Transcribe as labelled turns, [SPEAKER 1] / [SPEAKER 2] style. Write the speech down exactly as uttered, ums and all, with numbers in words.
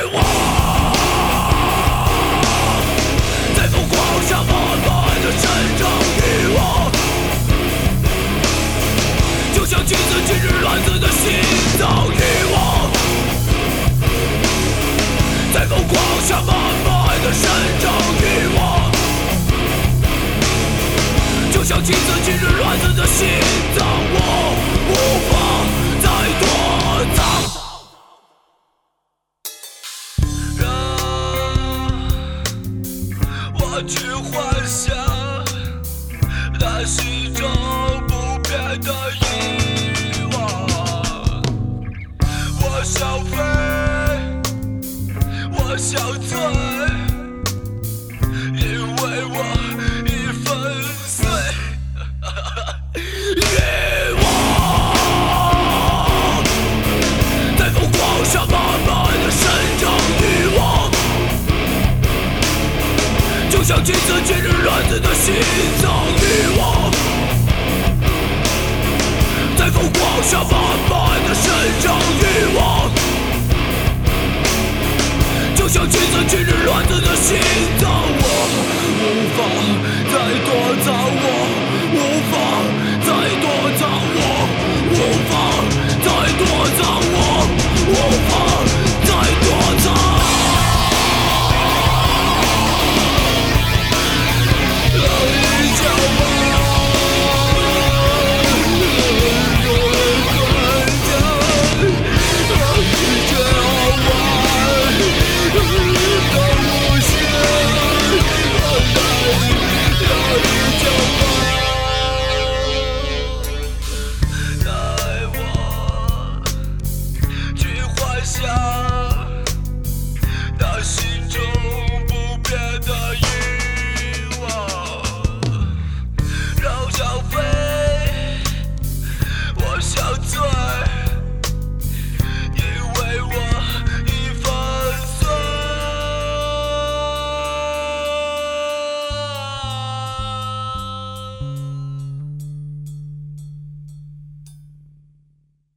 [SPEAKER 1] 望，在疯狂下慢慢的生长欲望，就像金子进入卵子的心脏欲望，在疯狂下慢慢的生长欲望，就像金子进入卵子的心脏，我无法再躲藏。让我去幻想那是一种不变的遗忘。我想飞，我想醉，因为我已粉碎。欲望在疯狂下慢慢的生长欲望，就像金子进入卵子的心脏欲望，在疯狂下慢慢的生长欲望，就像金子进入卵子的心脏，我无法再躲藏。